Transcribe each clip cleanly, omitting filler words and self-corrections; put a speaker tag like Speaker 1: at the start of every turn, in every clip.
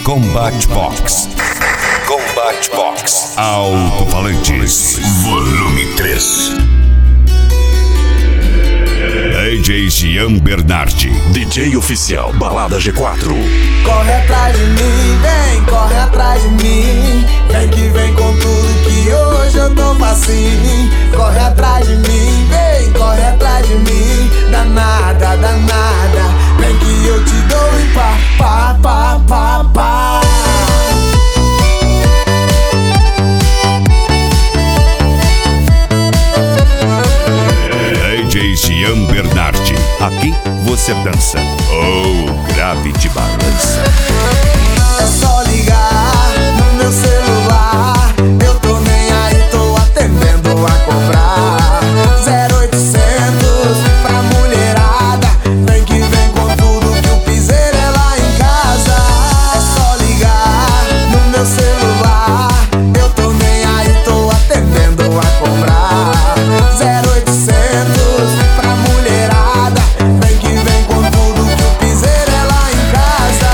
Speaker 1: Combat Box. Combat Box. Alto-falantes. Volume 3. DJ Gian Bernardi. DJ oficial Balada G4.
Speaker 2: Corre atrás de mim, vem, corre atrás de mim. Vem que vem com tudo que hoje eu tô facinho. Corre atrás de mim, vem, corre atrás de mim. Danada, danada, vem que eu te dou e pá, pá, pá, pá, pá.
Speaker 1: DJ Gian Bernardi. Aqui você dança ou grave de balança.
Speaker 2: É só ligar no meu celular. Eu tô nem aí, tô atendendo a cobrar 0800 pra mulherada. Vem que vem com tudo que o piseiro é lá em casa. É só ligar no meu celular. Eu tô nem aí, tô atendendo a cobrar 0800 pra mulherada. Vem que vem com tudo que o piseiro é lá em casa.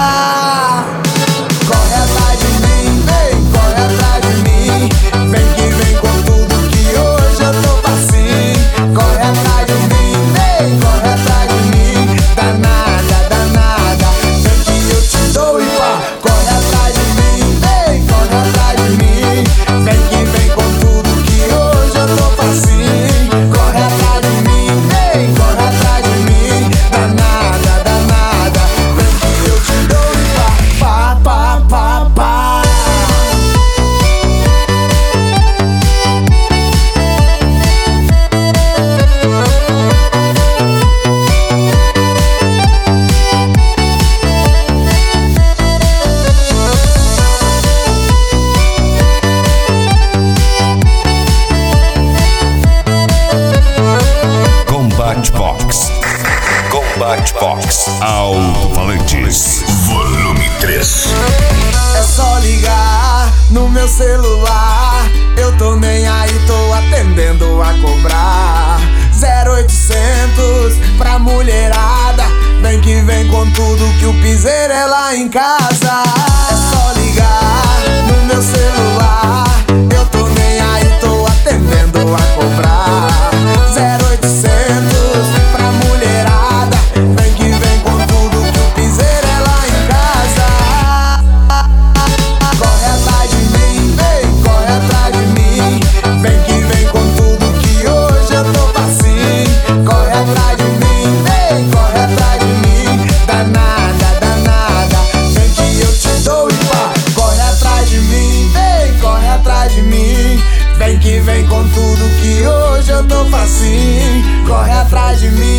Speaker 2: Corre atrás de mim, vem, corre atrás de mim. Vem que vem com tudo que hoje eu tô facinho. Corre atrás de mim, vem, corre atrás de mim. Danada, danada, vem que eu te dou e pá. Corre atrás de mim, vem, corre atrás de mim. Vem que vem com tudo que hoje eu tô facinho. Corre atrás de mim, vem, corre atrás de mim. Danada, danada, vem que eu te dou e pá, pá, pá, pá, pá.
Speaker 1: Combat Box. Combat Box. Alto-falantes. Volume 3.
Speaker 2: É só ligar no meu celular. Eu tô nem aí, tô atendendo a cobrar 0800 pra mulherada. Vem que vem com tudo que o piseiro é lá em casa. É só ligar no meu celular. Eu tô nem aí, tô atendendo a cobrar 0800 pra mulherada. Vem que vem com tudo que o piseiro é lá em casa. Corre atrás de mim, vem, corre atrás de mim. Vem que vem com tudo que hoje eu tô facinho. Corre atrás de mim, vem, corre atrás de mim. Danada, danada, vem que eu te dou e pá. Corre atrás de mim, vem, corre atrás de mim. Vem que vem com tudo que hoje eu tô facinho. Corre atrás de mim.